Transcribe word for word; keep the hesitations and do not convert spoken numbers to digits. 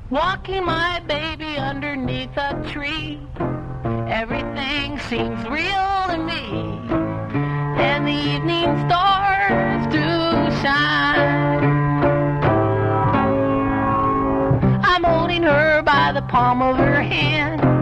Walking my baby underneath a tree. Everything seems real to me. And the evening stars do shine. I'm holding her by the palm of her hand.